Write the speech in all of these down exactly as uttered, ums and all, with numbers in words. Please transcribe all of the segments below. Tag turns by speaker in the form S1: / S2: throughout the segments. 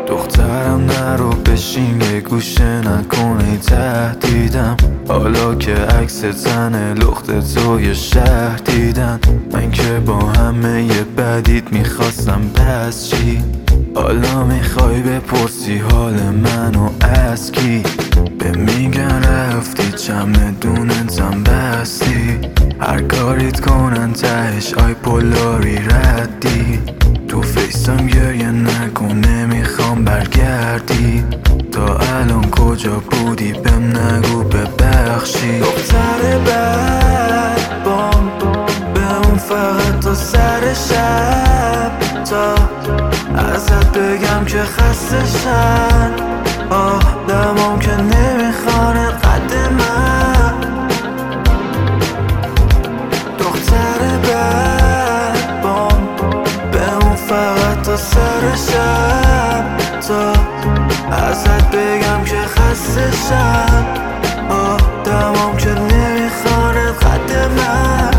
S1: دخترم نرو بشین یه گوشه نکنی تهدیدم، حالا که عکس زن لخت تو یه شهر دیدن. من که با همه یه بدید میخواستم پس چی؟ حالا میخوای بپرسی حال منو از کی؟ به میگن رفتی چمدونتم بستی، هر کاریت کنن تهش آی پولاری ردی. تو فیسم گریه نکن نمیخوام برگردی، تا الان کجا بودی بهم نگو ببخشی. دختر بد بام به اون فقط تا سر شب، تا ازت بگم که خسته شن آدمام که نمیخوانه قد من. دختر بد بام به اون فقط تا سر شب، تا ازت بگم که خسته شن آدمام که نمیخوانه قد من.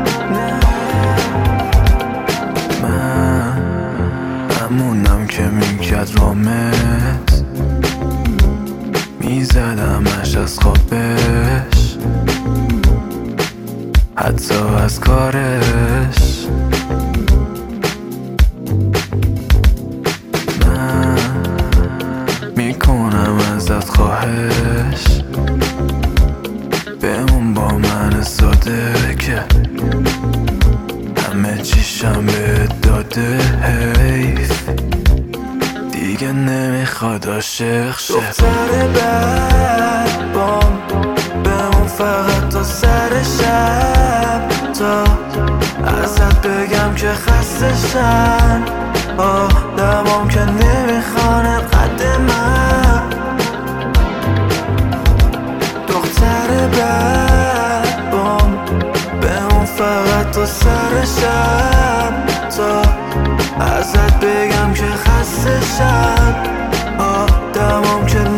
S1: من همونم که میکرد رامت، میزدمش از خوابش حتی از کارش. من میکنم ازت خواهش بمون با من ساده که همه چیشم بهت داده حیف دیگه نمیخواد عاشق شه. دختر بد بام بمون فقط تا سر شب، تا ازت بگم که خسته شن آدمام که نمیخوانه قد من. دختر بد بام بمون فقط تا سر شب، تا ازت بگم که خسته شن آدمام که